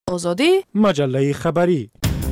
آزادی مجله خبری.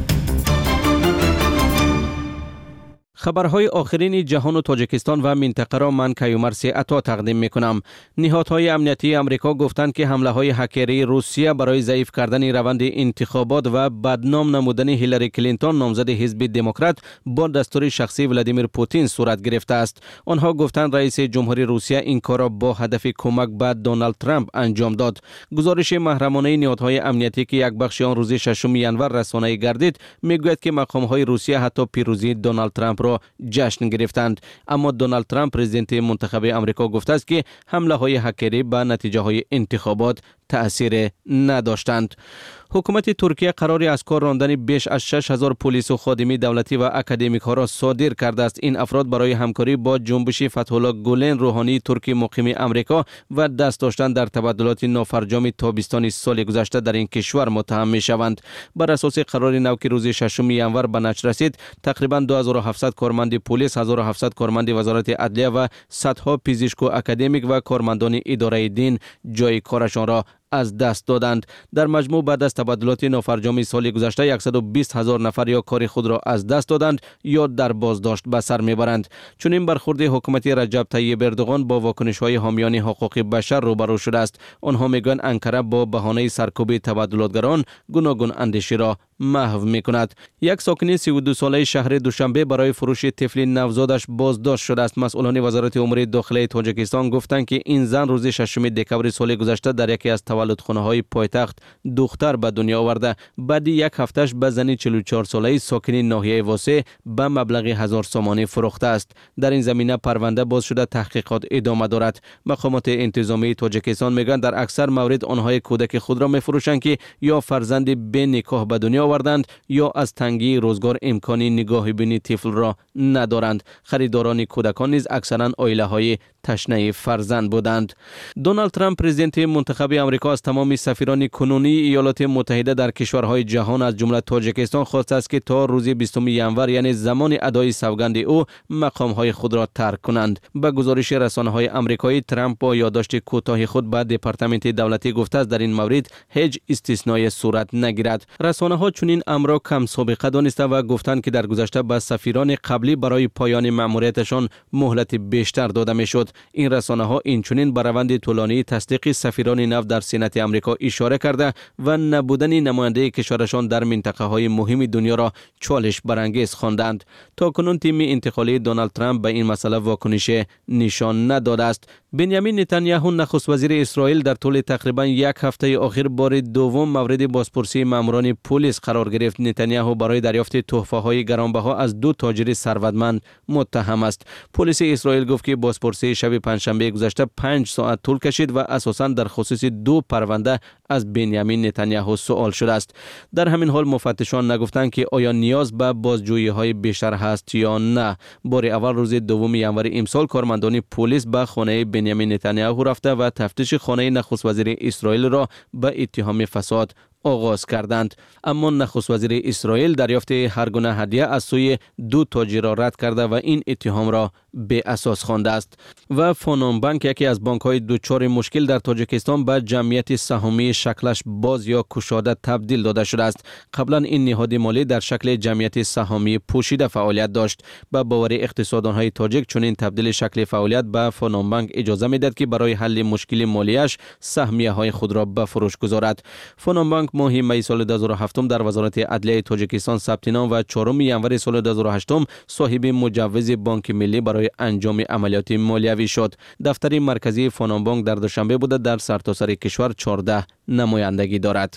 خبرهای آخرین جهان و تاجیکستان و منطقه را من کیومرث عطا تقدیم میکنم. نهادهای امنیتی امریکا گفتند که حمله های هکری روسیه برای ضعیف کردن روند انتخابات و بدنام نمودن هیلاری کلینتون نامزد حزب دموکرات با دستور شخصی ولادیمیر پوتین صورت گرفته است. آنها گفتند رئیس جمهوری روسیه این کار را با هدف کمک به دونالد ترامپ انجام داد. گزارش محرمانه نهادهای امنیتی که یک بخش آن روز 6 ژانویه رسانه‌ای گردید میگوید که مقام‌های روسیه حتی پیروزی دونالد ترامپ را جشن گرفتند، اما دونالد ترامپ پرزیدنت منتخب امریکا گفته است که حمله های هکری به نتیجه های انتخابات تأثیر نداشتند. حکومت ترکیه قراری از کار راندن بیش از 6000 پلیس و خادمی دولتی و اکادمیک ها را صادر کرده است. این افراد برای همکاری با جنبش فتح الله گولن روحانی ترکی مقیم امریکا و دست داشتن در تبادلات نافرجام تابستان سال گذشته در این کشور متهم می شوند. بر اساس قرار نو که روز 6 ژانویه به نشر رسید، تقریبا 2700 کارمند پلیس، 1700 کارمند وزارت عدلیه و صدها پزشک و اکادمیک و کارمندان اداره دین جای کارشان را از دست دادند. در مجموع بعد از تبادلات نافرجام سال گذشته 120,000 نفر یا کار خود را از دست دادند یا در بازداشت به سر میبرند. چون این برخورد حکومت رجب طیب اردوغان با واکنش‌های حامیان حقوق بشر روبرو شده است. آنها میگویند انقره با بهانه سرکوب تبادلاتگران گوناگون اندیشه را محو میکند. یک ساکن 32 ساله شهر دوشنبه برای فروش طفل نوزادش بازداشت شده است. مسئولان وزارت امور داخلی تاجیکستان گفتند که این زن روز 6 دکبر سال گذشته در یکی از تولدخانه‌های پایتخت دختر به دنیا آورده. بعد یک هفتهش به زنی 44 ساله ساکن ناحیه واسع به مبلغ 1000 سومانی فروخته است. در این زمینه پرونده باز شده تحقیقات ادامه دارد. مقامات انتظامی تاجیکستان میگویند در اکثر موارد آنها کودک خود را میفروشند که یا فرزند به نکاح به دنیا آوردند یا از تنگی روزگار امکانی نگاه بینی طفل را ندارند. خریداران کودکان نیز اکثرا عائله‌های تشنه فرزند بودند. دونالد ترامپ پرزیدنت منتخب امریکا از تمام سفیران کنونی ایالات متحده در کشورهای جهان از جمله تاجیکستان خواسته است که تا روز 20 ژانویه یعنی زمان ادای سوگند او مقامهای خود را ترک کنند. به گزارش رسانه‌های آمریکایی، ترامپ با یادداشت کوتاه خود به دپارتمنت دولتی گفته است در این مورد هیچ استثنایی صورت نگیرد. رسانه‌ها چنین امر را کم سابقه دانسته و گفتند که در گذشته به سفیران قبلی برای پایان مأموریتشان مهلت بیشتر داده میشد. این رسانه‌ها اینچنین به روند طولانی تصدیق سفیران نو در سنت آمریکا اشاره کرده و نبودن نماینده کشورشان در منطقه‌های مهم دنیا را چالش برانگیز خواندند. تاکنون تیم انتقالی دونالد ترامپ به این مسئله واکنش نشان نداده است. بنیامین نتانیاهو نخست وزیر اسرائیل در طول تقریبا یک هفته آخر بار دوم مورد بازپرسی ماموران پلیس قرار گرفت. نتانیاهو برای دریافت تحفه‌های گرانبها از 2 تاجر ثروتمند متهم است. پلیس اسرائیل گفت که بازپرسی شب پنجشنبه گذشته 5 ساعت طول کشید و اساساً در خصوص 2 پرونده از بنیامین نتانیاهو سوال شده است. در همین حال مفتشان نگفتند که آیا نیاز به بازجویی‌های بیشتر هست یا نه. بار اول روز 2 ژانویه امسال کارمندان پلیس به خانه بنیامین نتانیاهو رفته و تفتیش خانه نخست وزیر اسرائیل را به اتهام فساد آغاز کردند. اما نخست وزیر اسرائیل دریافت هر گونه هدیه از سوی 2 تاجر را رد کرده و این اتهام را به اساس خوانده است. و فونوم بانک، یکی از بانک‌های دچار مشکل در تاجیکستان، به جمعیت سهامی شکلش باز یا گشاده تبدیل داده شده است. قبلا این نهاد مالی در شکل جمعیت سهامی پوشیده فعالیت داشت. به باور اقتصاددان‌های تاجیک چنین تبدیل شکل فعالیت به فونوم بانک اجازه می‌دهد که برای حل مشکل مالیش سهمیه‌های خود را به فروش گذارد. فونوم بانک ماه می سال 2007 در وزارت عدلیه تاجیکستان ثبت نام و 4 ژانویه سال 2008 صاحب مجوز بانک ملی برای انجام عملیات مالیوی شد. دفتر مرکزی فونوم بانک در دوشنبه بوده در سرتاسر کشور 14 نمایندگی دارد.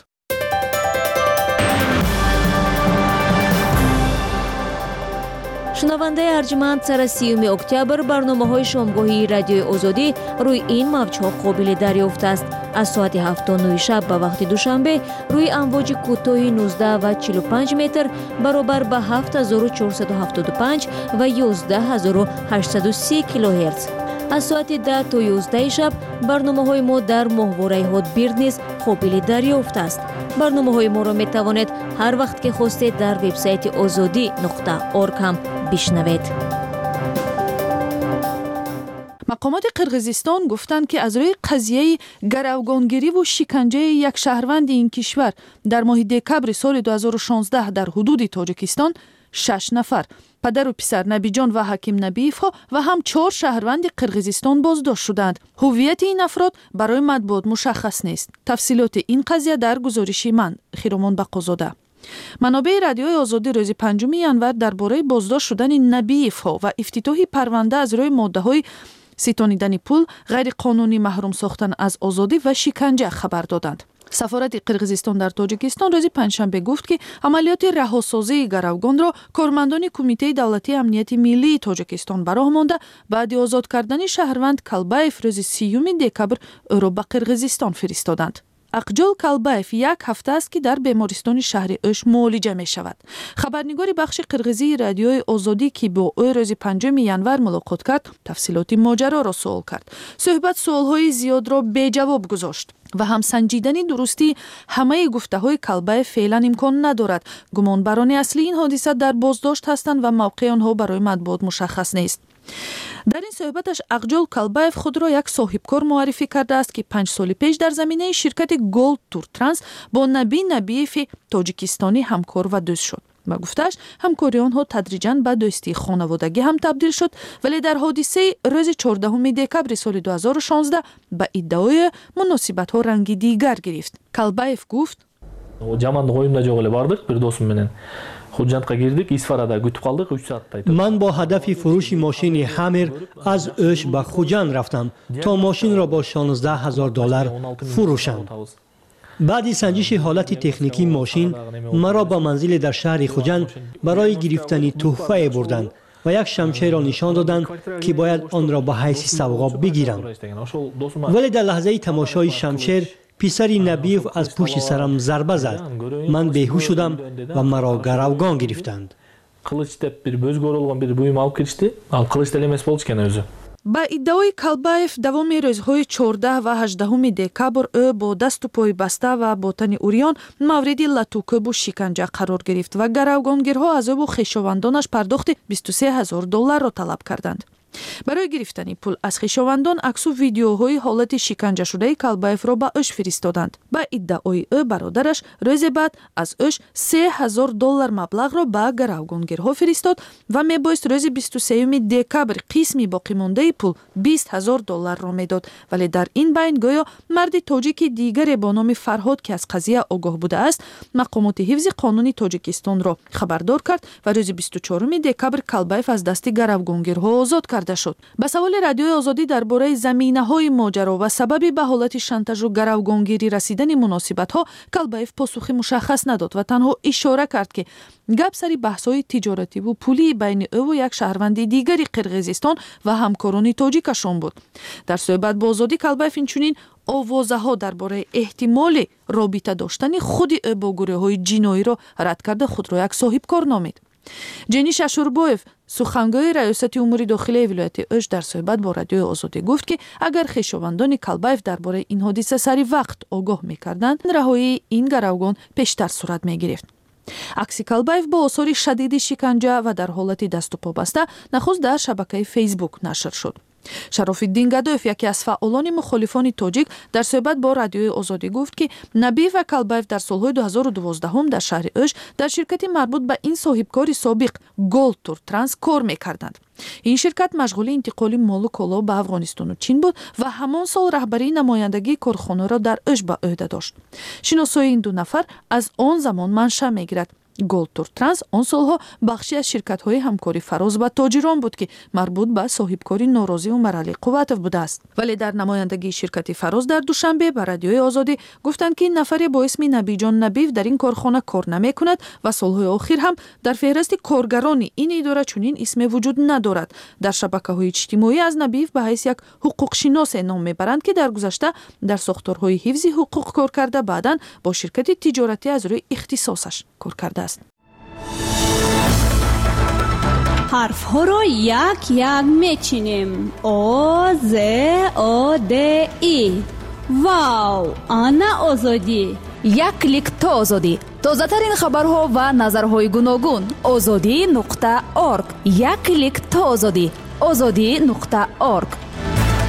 شنونده ارجمند، سر 30 اکتبر برنامه‌های شامگاهی رادیوی آزادی روی این موج‌ها قابل دریافت است. از ساعت 7:09 شب به وقت دوشنبه روی امواج کوتاه 19 و 45 متر برابر به 7475 و 11830 کیلوهرتز. از ساعت 10 تا 11 شب برنامه‌های ما در ماهواره هاتبیرد نیز قابل دریافت است. برنامه‌های ما را می‌توانید هر وقت که خواستید در وبسایت azadi.org هم بشنوید. مقامات قرغیزستان گفتند که از روی قضیه گروگانگیری و شکنجه یک شهروند این کشور در ماه دکبر سال 2016 در حدود تاجیکستان 6 نفر پدر و پسر نبیجان و حکیم نبیف ها و هم 4 شهروند قرغیزستان بازداشت شدند. هویت این افراد برای مطبوعات مشخص نیست. تفصیلات این قضیه در گزارش من خیرمان بقازاده. منابع رادیوی آزادی روز 5 ینور درباره بازداشت شدن نبیف ها و افتتاح پرونده از روی ماده های ستانیدن پول، غیر قانونی محروم ساختن از آزادی و شکنجه خبر دادند. سفارت قرغیزستان در تاجیکستان روز پنجشنبه گفت که عملیات رهاسازی گروگان را کارمندان کمیته دولتی امنیت ملی تاجیکستان براه مانده بعد آزاد کردن شهروند کالباєв روز 30 دکبر او را به قرغیزستان فرستادند. اقجال کالباєв یک هفته است که در بیمارستان شهر اوش معالجه می شود. خبرنگار بخش قرغیزی رادیوی آزادی که با او روز 5 ینور ملاقات کرد، تفصیلات ماجرا را سوال کرد. صحبت سوالهای زیاد را بی جواب گذاشت و هم سنجیدن درستی همه گفته های کالباєv فعلا امکان ندارد. گمانبران اصلی این حادثه در بازداشت هستند و موقع آنها برای مطبوعات مشخص نیست. در این صحبتش اقجال کالباєv خود را یک صاحبکار معرفی کرده است که 5 سال پیش در زمینه شرکت گولد تور ترانس با نبی نبیف تاجیکستانی همکار و دوست شد. و گفتش همکاری آنها تدریجاً به دوستی خانوادگی هم تبدیل شد، ولی در حادثه روز 14 دکبر سال 2016 به ادعای مناسبت ها رنگی دیگر گرفت. کالباєv گفت: Жаманды коюмда жок эле бардык бир досум менен. Худжантка кирдик, Исфарада күтүп калдык 3 сааттай. من با هدف فروش ماشین همر از اوش به خوجند رفتم تا ماشین را با $16,000 فروشم. بعد سنجش حالت تکنیکی ماشین مرا به منزل در شهر خوجند برای گرفتن تحفه بردند و یک شمشیر را نشان دادند که باید آن را به حیث سوغا بگیرم. ولی در لحظه تماشای شمشیر پسر نبیف از پشت سرم ضربه زد. من بیهوش شدم و مرا گروگان گرفتند. Кылыч деп бир бөзгөр болгон бир буюм алып киришти. Ал кылыч деле эмес болчу экен өзү. با ادعای کالباєv دوام روزهای 14 و 18 دکبر او با دست و پای بسته و با تن اوریان مورد لطوکوب و شکنجه قرار گرفت و گروگانگیرها از او و خویشاوندانش پرداخت $23,000 را طلب کردند. برای گرفتن پول از خویشاوندان عکس و ویدیوهای حالت شکنجه شده کالباєv را به اوش فرستادند. با ادعای او برادرش روز بعد از اوش $3,000 مبلغ را به گروگانگیرها فرستاد و میبایست روز 23 دکبر قسمی باقی مانده پول $20,000 را میداد، ولی در این بین گویا مرد تاجیک دیگر با نام فرهاد که از قضیه آگاه بوده است مقامات حفظ قانونی تاجیکستان را خبردار کرد و روز 24 دکبر کالباєv از دست گروگانگیرها آزاد کرد شد. به سوال رادیوی آزادی درباره زمینه‌های ماجرا و سبب به حالت شانتاژ و گروگانگیری رسیدن مناسبت‌ها کالباєv پاسخی مشخص نداد و تنها اشاره کرد که گپ سری بحث‌های تجارتی و پولی بین او و یک شهروند دیگری قرغیزستان و همکاران تاجیکشان بود. در صحبت با آزادی کالباєv اینچنین آوازه‌ها درباره احتمال رابطه داشتن خود او با گروه‌های جنایی را رد کرده خود را یک صاحبکار نامید. جنیش اشوربایف سخنگوی ریاست امور داخلی ولایت اوش در صحبت با رادیوی آزادی گفت که اگر خویشاوندان کالباєv درباره این حادثه سری وقت آگاه می‌کردند رهایی این گروگان پیشتر صورت می‌گرفت. عکس کالباєv با آثار شدید شکنجه و در حالت دست و پا بسته نخست در شبکه فیسبوک نشر شد. شرافالدین گدویف یکی از فعالان مخالفان تاجیک در صحبت با رادیوی آزادی گفت که نبی و کالباєv در سالهای 2012 در شهر اوش در شرکت مربوط به این صاحبکار سابق گولد تور ترانس کار می‌کردند. این شرکت مشغول انتقال مال و کالا به افغانستان و چین بود و همان سال رهبری نمایندگی کارخانه را در اوش به عهده داشت. شناسایی این 2 نفر از آن زمان منشأ می‌گیرد. گولد تور ترانس آن سالها بخشی از شرکت‌های همکاری فراز و تاجران بود که مربوط به صاحبکاری ناراضی و مرعلی قوتوف بوده است. ولی در نمایندگی شرکت فراز در دوشنبه به رادیوی آزادی گفتند که نفری با اسم نبیجان نبیف در این کارخانه کار نمی‌کند و سالهای اخیر هم در فهرست کارگران این اداره چنین اسمی وجود ندارد. در شبکه‌های اجتماعی از نبیف به حیث یک حقوق‌شناس نام می‌برند که در گذشته در ساختارهای حفظ حقوق کار کرده، بعداً با شرکت تجارتی از روی اختصاصش کار کرده است. حرف ها رو یک یک میچینیم. او ز او د ای. واو، آنا آزادی. یک کلیک تا آزادی. تازه ترین خبرها و نظرهای گوناگون. azadi.org. یک کلیک تا آزادی. azadi.org.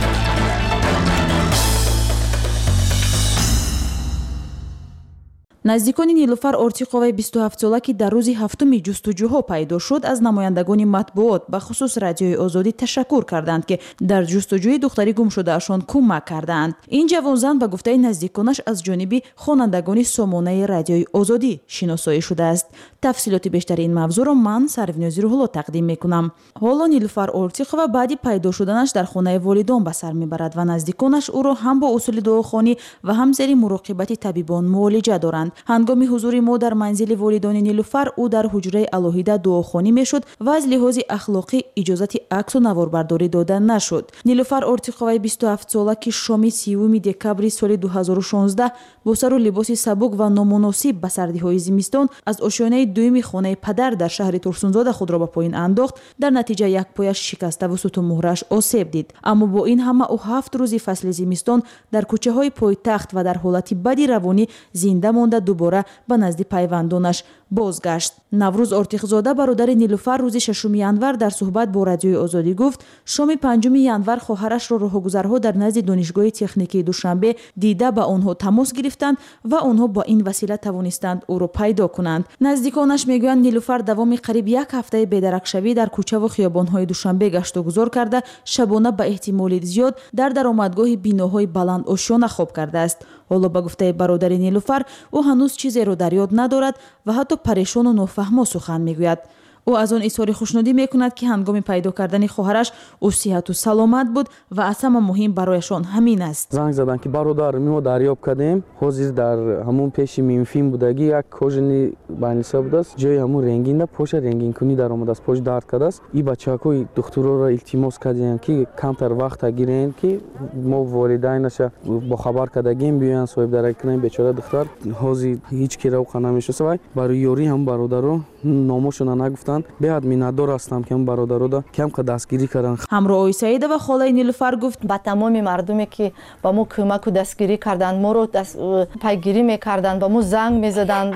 наздикони нилуфар ортиқоваи 27 сола ки дар рӯзи ҳафтуми ҷустуҷӯҳо пайдо шуд аз намояндагони матбуот ба хусус радиои озодӣ ташаккур карданд ки дар ҷустуҷӯи духтари гумшудаашон кӯмак кардаанд. Ин ҷавонзан ба гуфтаи наздиконаш аз ҷониби хонандагони сомонаи радиои озодӣ шиносоӣ шудааст. тафсилоти бештари ин мавзӯъро ман Сарвинози Рӯҳулло тақдим мекунам. ҳоло нилуфар ортиқова баъди пайдо шуданаш дар хонаи волидон ба сар мебарад ва наздиконаш ӯро ҳам бо усули дуохонӣ ва ҳам зери муроқибати табибон муолиҷа доранд. ҳангоми ҳузури мо дар манзили волидони нилуфар ӯ дар ҳуҷраи алоҳида дуохонӣ мешуд ва аз лиҳози ахлоқӣ иҷозати аксу наворбардорӣ дода нашуд. нилуфар ортиқоваи 27 сола ки шоми 30 декабри соли 2016 бо сару либоси сабук ва номуносиб ба сардиҳои зимистон аз ошёнаи дуюми хонаи падар дар шаҳри Турсунзода худро ба поин андохт. дар натиҷа як пояш шикаставу сутунмуҳраш осеб дид. аммо бо ин ҳама ӯ 7 рӯзи фасли зимистон дар кӯчаҳои пойтахт ва дар ҳолати бади равонӣ зинда монда дубора ба назди пайвандонаш бозгашт. наврӯз ортиқзода бародари нилуфар рӯзи 6 январ дар суҳбат бо радиои озодӣ гуфт шоми 5 январ хоҳарашро роҳгузарҳо дар назди донишгоҳи техникии Душанбе дида ба онҳо тамос гирифтанд ва онҳо ба ин васила тавонистанд ӯро пайдо кунанд. наздиконаш мегӯянд нилуфар давоми қариб як ҳафтаи бедаракшавӣ дар кӯчаву хиёбонҳои Душанбе гашту гузор карда шабона ба эҳтимоли зиёд дар даромадгоҳи биноҳои баланд ошёна хоб кардааст. ҳоло ба гуфтаи бародари нилуфар ӯ ҳанӯз чизеро дар ёд надорад ва ҳатто парешону нофаҳмо сухан мегӯяд. ӯ аз он изҳори хушнудӣ мекунад ки ҳангоми пайдо кардани хоҳараш ӯ сиҳату саломат буд ва аз ҳама муҳим барояшон ҳамин аст. занг задан ки бародар мо дарёб кардем ҳозир дар ҳамон пеши мимфин будагӣ як кожани байниса будааст ҷои ҳамон ренгинда поша ренгинкунӣ даромадааст пош дард кардааст. и бачаҳои духтурро илтимос кардем ки камтар вақта гирем ки мо волидайнаша бохабар кардагем биёянд соҳибдаракӣ кунем бечора духтар ҳозир ҳеҷ кира уқа намешинаса вай барои ёрии ҳамон бародаро номошона нагуфтанд. беҳад миннатдор ҳастам ки ҳамон бародарода камқа дастгирӣ карданд. ҳамроҳи Саидова холаи нилуфар гуфт ба тамоми мардуме ки ба мо кӯмаку дастгирӣ карданд моро пайгирӣ мекарданд ба мо занг мезаданд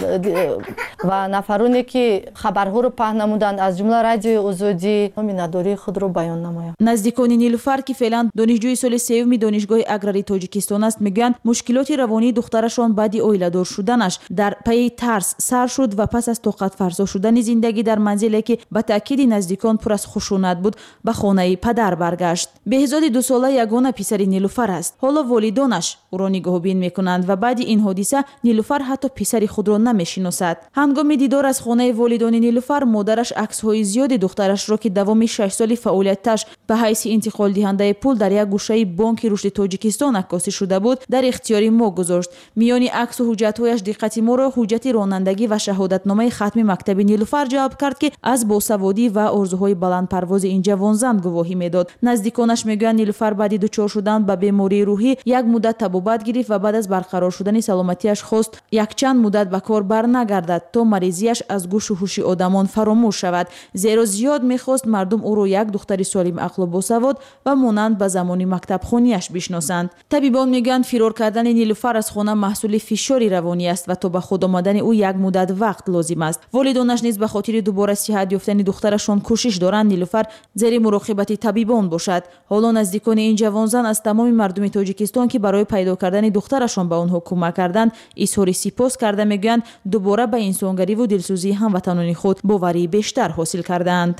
ва нафароне ки хабарҳоро паҳн намуданд аз ҷумла радиои озодӣ миннатдории худро баён намоям. наздикони нилуфар ки феълан донишҷӯи соли 3 донишгоҳи аграрии Тоҷикистон аст мегӯянд мушкилоти равонии духтарашон баъди оиладор шуданаш дар пайи тарс сар шуд ва пас аз тоқатфарсо шудани зиндагӣ дар манзиле ки ба таъкиди наздикон пур аз хушунат буд ба хонаи падар баргашт. беҳзоди 2 сола ягона писари нилуфар аст. ҳоло волидонаш ӯро нигоҳубин мекунанд ва баъди ин ҳодиса нилуфар ҳатто писари худро намешиносад. ҳангоми дидор аз хонаи волидони нилуфар модараш аксҳои зиёди духтарашро ки давоми 6 соли фаъолияташ ба ҳайси интиқолдиҳандаи пул дар як гӯшаи бонки рушди Тоҷикистон аккосӣ шуда буд дар ихтиёри мо гузошт. миёни аксу ҳуҷҷатҳояш диққати моро ҳуҷҷати ронандагӣ ва шаҳодатномаи хатми мактаби нилуфар ҷалб кард ки аз босаводӣ ва орзуҳои баландпарвози ин ҷавонзан гувоҳӣ медод. наздиконаш мегӯянд нилуфар баъди дучор шудан ба бемории рӯҳӣ як муддат табобат гирифт ва баъд аз барқарор шудани саломатиаш хост якчанд муддат ба кор барнагардад то маризиаш аз гӯшу ҳуши одамон фаромӯш шавад, зеро зиёд мехост мардум ӯро як духтари солим ақлу босавод ва монанд ба замони мактабхониаш бишносанд. табибон мегӯянд фирор кардани нилуфар аз хона маҳсули фишори равонӣ аст ва то ба худ омадани ӯ як муддат вақт лозим аст. волидонаш низ ба хотири дубора сиҳат ёфтани духтарашон кӯшиш доранд нилуфар зери муроқибати табибон бошад. ҳоло наздикони ин ҷавонзан аз тамоми мардуми Тоҷикистон ки барои пайдо кардани духтарашон ба онҳо кӯмак карданд изҳори сипос карда мегӯянд дубора ба инсонгариву дилсӯзии ҳамватанони худ боварии бештар ҳосил кардаанд.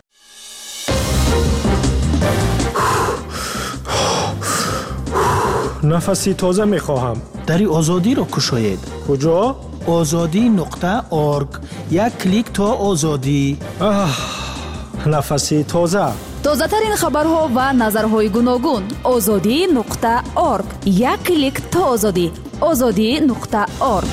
нафаси тоза мехоҳам. дари озодиро кушоед. куҷо? ozodi.org. як клик то озодӣ. нафаси тоза. тозатарин хабарҳо ва назарҳои гуногун. ozodi.org. як клик то озодӣ. ozodi.org.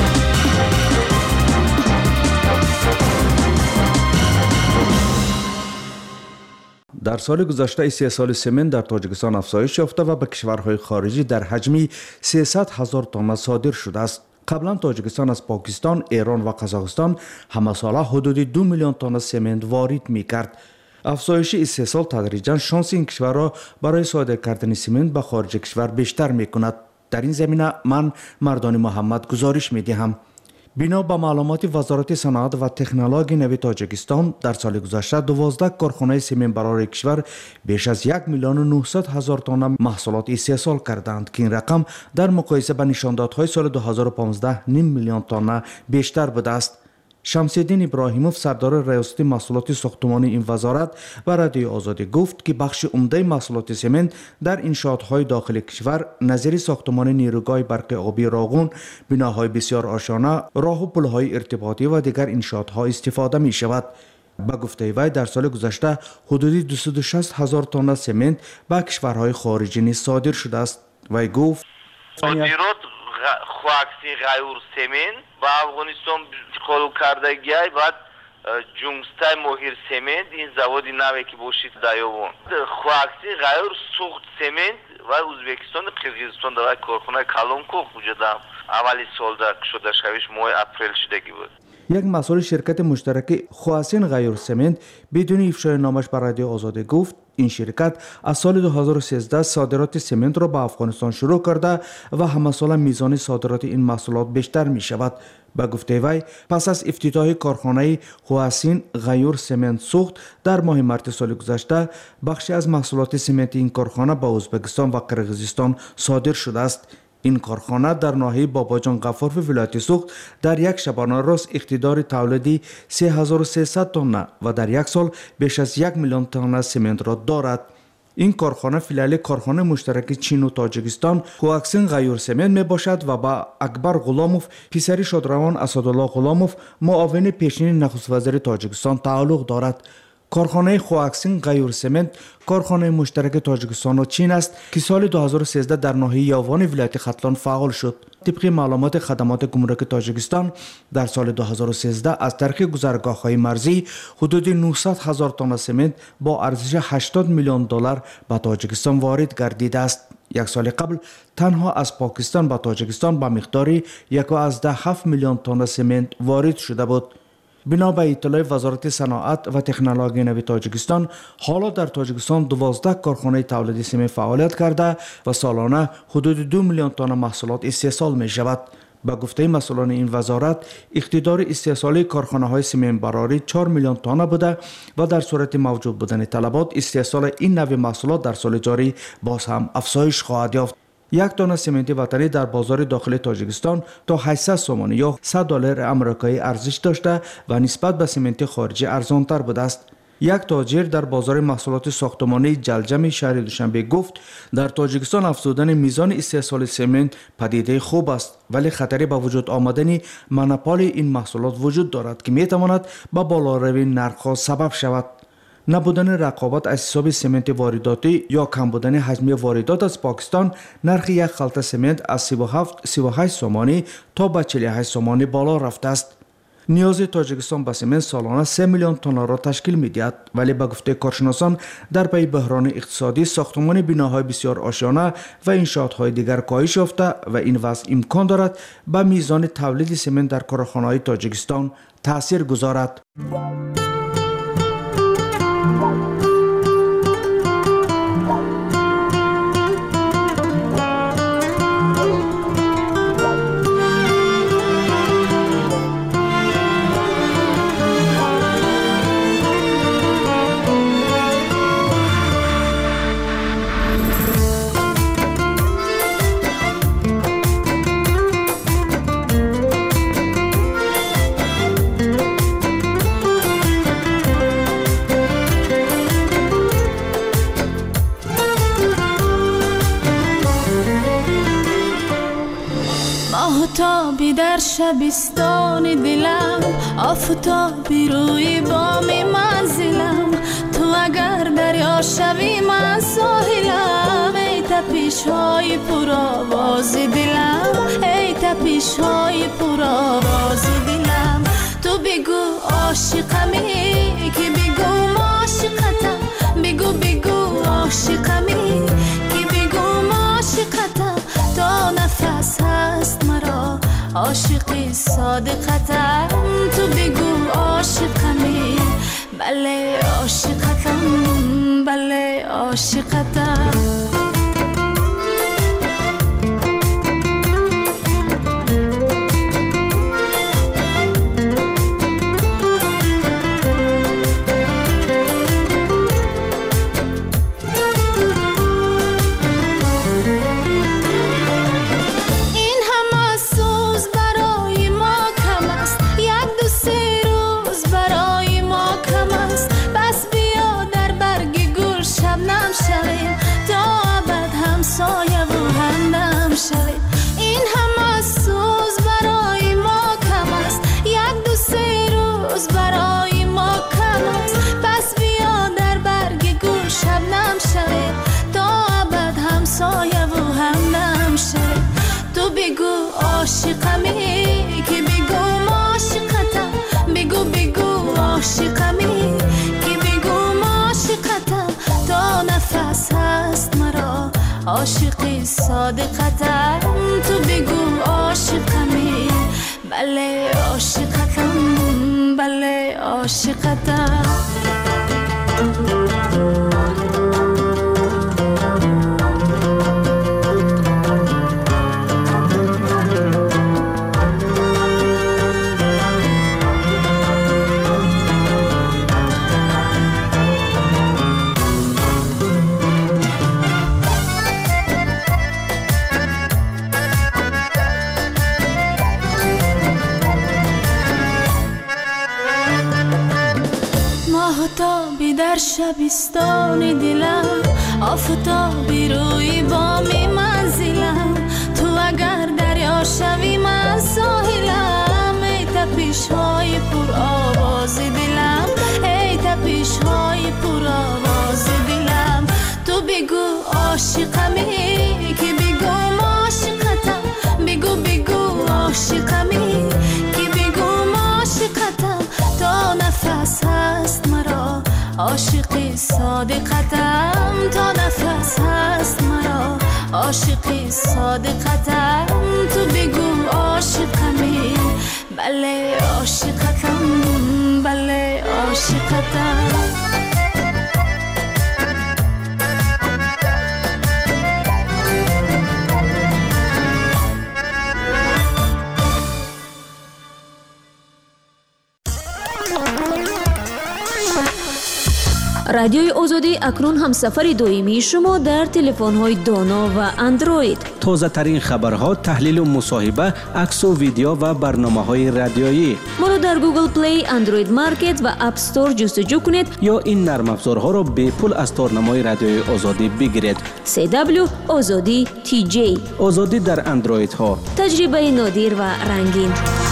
дар соли гузашта истеҳсоли семент дар Тоҷикистон афзоиш ёфта ва ба кишварҳои хориҷӣ дар ҳаҷми 300 000 тонна содир шудааст. қаблан Тоҷикистон аз Покистон, Эрон ва Қазоқистон ҳамасола ҳудуди 2 миллион тонна семент ворид мекард. афзоиши истеҳсол тадриҷан шонси ин кишварро барои содир кардани семент ба хориҷи кишвар бештар мекунад. дар ин замина ман Мардони Муҳаммад гузориш медиҳам. بنا به معلومات وزارت صنعت و تکنولوژی نوین تاجیکستان در سال گذشته 12 کارخانه سمنت برای کشور بیش از 1,900,000 تن محصولات استحصال کردند که این رقم در مقایسه با نشاندادهای سال 2015 نیم میلیون تن بیشتر بوده است. شمس‌الدین ابراهیموف سردار ریاست محصولات ساختمانی این وزارت و رادیوی آزادی گفت که بخش عمده محصولات سمنت در انشاءات‌های داخل کشور نظیر ساختمان نیروگاه برق آبی راغون، بناهای بسیار آشیانه، راه و پل‌های ارتباطی و دیگر انشاءات‌ها استفاده می‌شود. با گفته وی در سال گذشته حدود 260,000 تن سمنت به کشورهای خارجی نیز صادر شده است. وی گفت خواکسی غیور سمنت با افغانستان قبول کردگی بعد جونگستای موهیر سمنت این زوادی نوی که باشید دایوون خواکسی غیور سوخت سمنت و ازبکستان قرقیزستان در کارخانه کالونکو وجودم اولی سال در شده شویش ماه اپریل شدگی بود. یک مسئول شرکت مشترک خواسین غیور سمنت بدون افشای نامش بر رادیو آزادی گفت این شرکت از سال 2013 صادرات سمنت را به افغانستان شروع کرده و همه سال میزان صادرات این محصولات بیشتر می شود. به گفته وی پس از افتتاح کارخانه خواسین غیور سمنت سوخت در ماه مارس سال گذشته بخشی از محصولات سمنت این کارخانه به ازبکستان و قرقیزستان صادر شده است. این کارخانه در ناحیه باباجان غفار و ولایت سوخت در یک شبانه روز اقتدار تولیدی 3300 تن و در یک سال بیش از 1 میلیون تن سمنت را دارد. این کارخانه فیلیال کارخانه مشترک چین و تاجیکستان خواکسین غیور سمنت می باشد و با اکبر غلاموف پسر شادروان اسدالله غلاموف معاون پیشین نخست وزیر تاجیکستان تعلق دارد. کارخانه خواکسین غیور سمنت کارخانه مشترک تاجیکستان و چین است که سال 2013 در ناحیه یاوان ولایت ختلان فعال شد. طبق معلومات خدمات گمرک تاجیکستان در سال 2013 از طریق گذرگاه‌های مرزی حدود 900,000 تن سمنت با ارزش 80 میلیون دلار به تاجیکستان وارد گردیده است. یک سال قبل تنها از پاکستان به تاجیکستان به مقدار 1.7 میلیون تن سمنت وارد شده بود. بنا به اطلاع وزارت صنعت و تکنولوژی نوین تاجیکستان حالا در تاجیکستان 12 کارخانه تولید سمنت فعالیت کرده و سالانه حدود 2 میلیون تن محصولات استحصال می شود. به گفته مسئولان این وزارت اقتدار استحصالی کارخانه های سمنت براری 4 میلیون تن بوده و در صورت موجود بودن طلبات استحصال این نوع محصولات در سال جاری باز هم افزایش خواهد یافت. یک دانه سمنت وطنی در بازار داخل تاجیکستان تا 800 سوم یا $100 آمریکایی ارزش داشته و نسبت به سمنت خارجی ارزانتر بوده است. یک تاجر در بازار محصولات ساختمانی جلجم شهر دوشنبه گفت در تاجیکستان افزودن میزان استحصال سمنت پدیده خوب است ولی خطری به وجود آمدن مونوپول این محصولات وجود دارد که می تواند به بالاروی نرخ‌ها سبب شود. نبودن رقابت از حساب سمنت وارداتی یا کم بودن حجم واردات از پاکستان نرخ یک خلطه سمنت از 37-38 سومانی تا به 48 سومانی بالا رفته است. نیاز تاجیکستان به سمنت سالانه 3 میلیون تن را تشکیل می‌دهد ولی به گفته کارشناسان در پی بحران اقتصادی ساختمان بناهای بسیار آشیانه و انشاءات‌های دیگر کاهش یافته و این وضع امکان دارد به میزان تولید سمنت در کارخانه‌های تاجیکستان تاثیر گذارد. آفتابی در شبستان دلم، آفتابی روی بام منزلم، تو اگر دریا شوی من ساحلم. ای تپش های پر آواز دلم، ای تپش های پر آواز دلم. تو بگو عاشقمی که بگو عاشقتم، بگو بگو عاشقمی که بگو عاشقتم. تا نفس هست مرا عاشقی صادقتم، تو بگو عاشقمی. بله عاشقتم، بله عاشقتم. عاشقی صادقتم تو بگو عاشقمی بله عاشقتم بله عاشقتم آفتابی در شبستان دلم آفتابی روی بامی منزلم تو اگر دریا شوی من ساحلم ای تپش های پر آواز دلم ای تپش های پر آواز دلم تو بگو عاشقمی که بگو عاشقتم بگو بگو عاشقمی که بگو عاشقتم تا نفس هست مرا عاشقی صادقتم تا نفس هست مرا عاشقی صادقتم تو بگو عاشقمی بله عاشقتم بله عاشقتم رادیوی آزادی اکنون هم سفر دویمی شما در تلفن‌های دانا و اندروید. تازه ترین خبرها، تحلیل و مصاحبه، عکس و ویدیو و برنامه‌های رادیویی. ما را در گوگل پلی، اندروید مارکت و اپ استور جستجو کنید یا این نرم افزارها را به پول از تارنمای رادیوی آزادی بگیرید. CW آزادی TJ آزادی در اندروید ها. تجربه نادر و رنگین.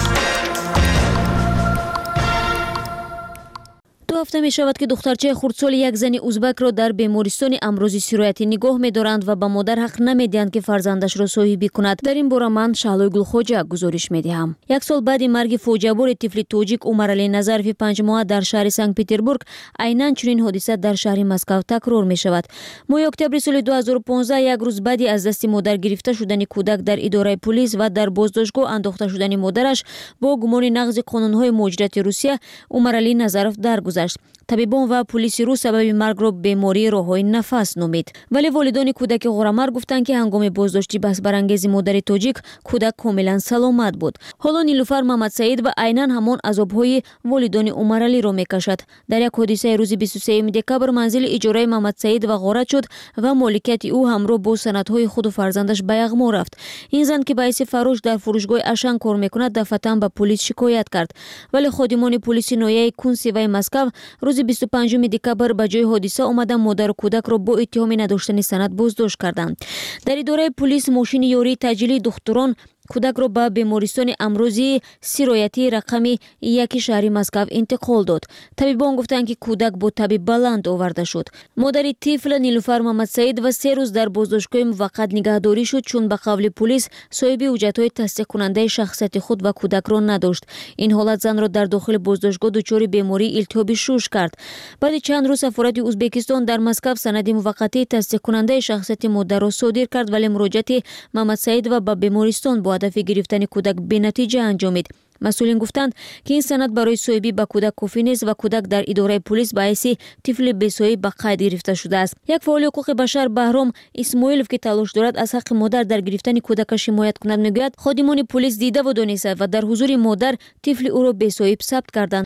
2 هفته می شود که دخترچه خردسال یک زن ازبک را در بیمارستان امراض سرایتی نگاه می دارند و به مادر حق نمی دهند که فرزندش را صاحبی کند. در این باره من شعلوی گلخوجه گزارش می دهم. 1 سال بعد مرگ فوجیه بار طفل توجیک عمرعلی نظرف 5 ماه در شهر سنت پتربورگ عیناً چنین حادثه در شهر مسکو تکرار می شود. ماه اکتبر سال 2015 یک روز بعد از دست مادر گرفته شدن کودک در اداره پلیس و در بازداشتگاه انداخته شدن مادرش با گمان نقض قانون‌های مهاجرت روسیه عمرعلی نظرف درگذشت. طبیبان و پلیس روس سبب مرگ را بیماری راههای نفس نامید، ولی والدان کودک غرامر گفتند که هنگام بازداشتی بحث برانگیز مادر تاجیک کودک کاملا سلامت بود. حالا نیلوفر محمد سعید و عیناً همان عذاب‌های والدان عمرعلی را میکشد. در یک حادثه روز 23 دکبر منزل اجاره محمد سعید و غارت شد و مالکیت او همراه با سندهای خود و فرزندش به یغما رفت. این زن که باعث فروش در فروشگاه اشن کار میکند دفعتاً به پلیس شکایت کرد، ولی خادمان پلیس ناحیه کنسیوی مسکو روز 25 دکبر به جای حادثه آمدن مادر و کودک را با اتهام نداشتن سند بازداشت کردند. در اداره پلیس ماشین یاری تجلی دختران کودک را به بیمارستان امراضی سرایتی رقمی 1 شهر مسکو انتقال داد. طبیبان گفتند که کودک با تب بلند آورده شد. مادر طفل نیلوفر محمد سعید و 3 روز در بازداشتگاه موقت نگهداری شد چون به قول پلیس صاحب حجت‌های تصدیق کننده شخصیت خود و کودک را نداشت. این حالت زن را در داخل بازداشتگاه دچار بیماری التهاب شوش کرد. بعد چند روز سفارت ازبکستان در مسکو سند موقتی تصدیق کننده شخصیت مادر را صادر کرد، ولی مراجعت محمد سعید و به بیمارستان با هدف گرفتن کودک به نتیجه انجامید. مسئولین گفتند که این سند برای صاحبی به کودک کافی نیست و کودک در اداره پلیس باعث طفل بی‌سایه به قید گرفته شده است. یک فعال حقوق بشر بهرام اسماعیلوف که تلاش دارد از حق مادر در گرفتن کودکش حمایت کند میگوید خادمان پلیس دیده و دانسته و در حضور مادر طفل او را بی‌سایه ثبت کردند.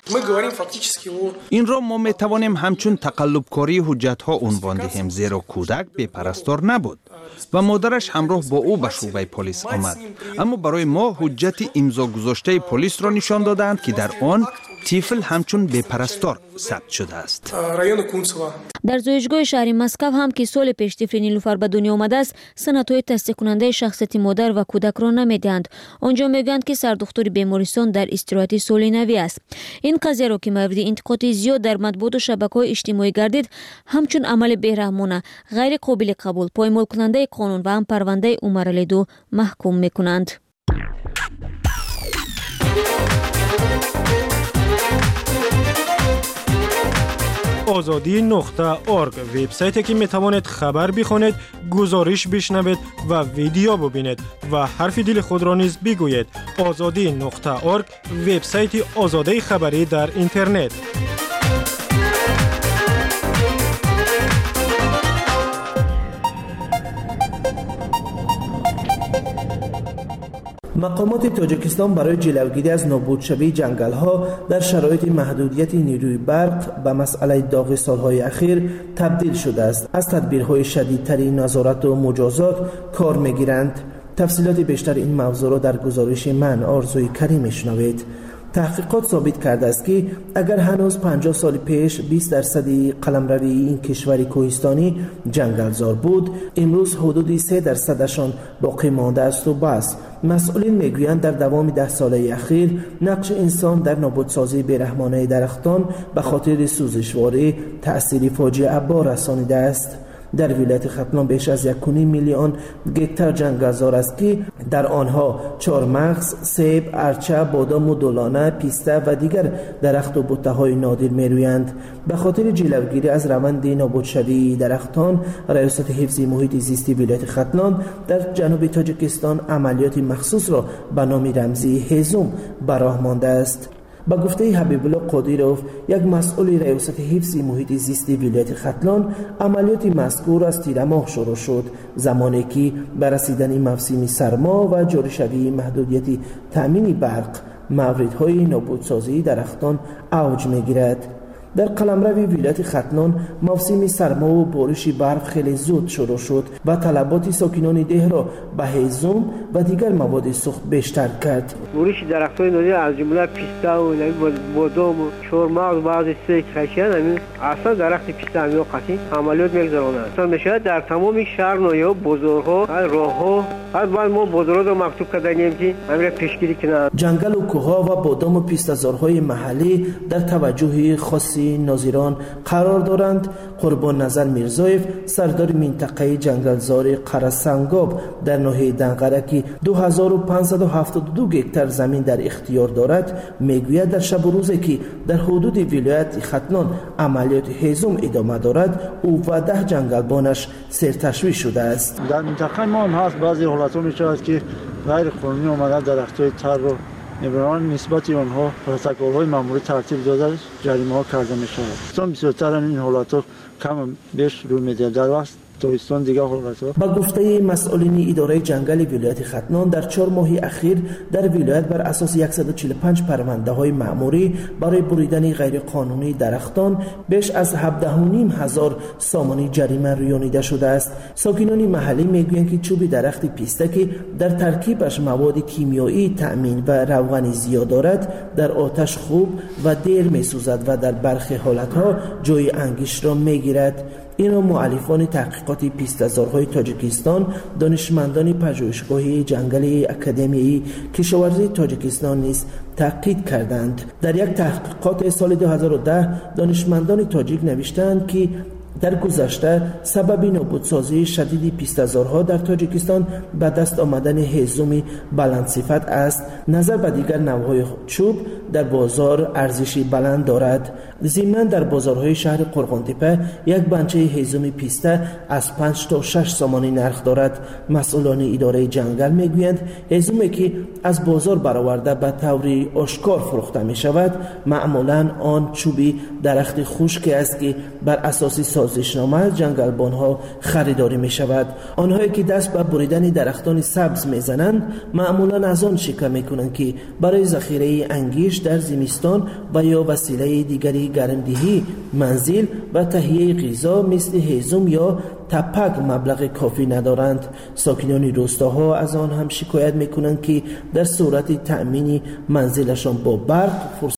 این را ما میتوانیم همچون تقلبکاری حجت‌ها عنوان دهیم، زیرا کودک بی‌پرستار نبود و مادرش همراه با او به شعبه پلیس آمد. اما برای ما حجت امضا گذاشته پلیس را نشان دادند که در آن طفل همچون بی‌پرستار ثبت شده است. در زوجگاه شهر مسکو هم که سال پیش طفل نیلوفر به دنیا آمده است، سندهای تصدیق کننده شخصیت مادر و کودک را نمیدهند. آنجا میگویند که سردختر بیمارستان در استراحت سالینوی است. این قضیه را که مورد انتقاد زیاد در مطبوعات و شبکه‌های اجتماعی گردید، همچون عمل بی‌رحمانه، غیر قابل قبول، پایمال کننده قانون و هم پرونده عمرعلی 2 محکوم میکنند. azadi.org وبسایتی که میتوانید خبر بخونید، گزارش بشنوید و ویدیو ببینید و حرف دل خود را نیز بگویید. azadi.org وبسایت آزادی خبری در اینترنت. مقامات تاجیکستان برای جلوگیری از نابودشوی جنگل‌ها در شرایط محدودیت نیروی برق به مسئله داغ سالهای اخیر تبدیل شده است. از تدبیرهای شدیدتری نظارت و مجازات کار می‌گیرند. تفصیلات بیشتر این موضوع را در گزارش من آرزوی کریم میشنوید. تحقیقات ثابت کرده است که اگر هنوز 50 سال پیش 20% قلمروی این کشور کوهستانی جنگلزار بود، امروز حدود 3%شان باقی مانده است و بس. مسئولین میگویند در دوام 10 ساله اخیر نقش انسان در نابودسازی بیرحمانه درختان به خاطر سوزشواری تأثیر فاجعه بار رسانیده است. در ولایت ختلان بیش از 1.5 میلیون گکتار جنگلزار است که در آنها چهارمغز، سیب، ارچه، بادام و دولانه، پیسته و دیگر درخت و بوته‌های نادر میرویند. به خاطر جلوگیری از روند نابودشوی درختان، ریاست حفظ محیط زیستی ولایت ختلان در جنوب تاجیکستان عملیات مخصوص را به نام رمزی هیزم به راه مانده است. با گفته حبیب الله قادیروف، یک مسئول ریاست حفظ محیط زیستی ولایت ختلان، عملیات مذکور از تیر ماه شروع شد، زمانی که به رسیدن موسم سرما و جاری شوی محدودیت تامین برق، موردهای نابودسازی درختان اوج میگیرد. در قلمرو ولایت ختلان موسم سرما و بارش برف خیلی زود شروع شد و طلبات ساکنان ده را به هیزم و دیگر مواد سوخت بیشتر کرد. بارش درختان نادر از جمله پیسته و بادام و چهارمغز و بعضی سیب خشن همین اصلا درخت پیسته همین قطعی عملیات میگذرانند. اصلا میشه در تمام شهر نویا بازارها راهها بعد ما بازارها رو مکتوب کردیم که همین پیشگیری کنند. جنگل و کوهها و بادام و پیسته‌زارهای محلی در توجه خاصی ناظران قرار دارند. قربان نظر میرزایف، سردار منطقه جنگلزار قره‌سنگاب در ناحیه دنقره که 2572 گکتار زمین در اختیار دارد، میگوید در شب و روزی که در حدود ولایت ختلان عملیات هیزم ادامه دارد، او و 10 جنگلبانش سرتشویع شده است. در منطقه ما هم هست بعضی حالت‌ها میشه که غیر قانونی آمدن درخت‌های تر رو نگران نسبت آنها پروتکل‌های ماموری ترتیب داده جریمه‌ها کرده می‌شود. اصلا بسیارتر این حالت‌ها کم بیش روی می‌دهد. در وقت تابستان دیگه حالت‌ها. با گفته مسئولین اداره جنگل ولایت ختلان، در 4 ماه اخیر در ولایت بر اساس 145 پرونده‌های ماموری برای بریدن غیر قانونی درختان بیش از 17,500 سامانی جریمه رایانیده شده است. ساکنان محلی میگویند که چوب درخت پیسته که در ترکیبش مواد کیمیایی تأمین و روغن زیاد دارد، در آتش خوب و دیر میسوزد و در برخی حالت‌ها جای انگیش را میگیرد. این را مؤلفان تحقیقات پیسته‌زارهای تاجیکستان، دانشمندان پژوهشگاه جنگل اکادمیایی کشاورزی تاجیکستان نیز تاکید کردند. در یک تحقیقات سال 2010 دانشمندان تاجیک نوشتند که در گذشته سبب نابودسازی شدید پیسته‌زارها در تاجیکستان به دست آمدن هیزم بلند صفت است. نظر به دیگر نوع‌های چوب در بازار ارزشی بلند دارد. ضمناً در بازارهای شهر قرغان‌تپه یک بنچه هیزم پیسته از 5 تا 6 سامانی نرخ دارد. مسئولان اداره جنگل میگویند هیزمی که از بازار برآورده به طور آشکار فروخته می شود، معمولاً آن چوبی درخت خشک است که بر اساس سازشنامه از جنگلبانها خریداری می شود. آنهایی که دست به بریدن درختان سبز می زنند، معمولاً از آن شکایت می کنند که برای ذخیره انگیش در زمستان و یا وسیله دیگری گرمدهی منزل و تهیه غذا مثل هیزم یا تپک مبلغ کافی ندارند. ساکنان روستاها از آن هم شکایت میکنند که در صورت تأمین منزلشان با برق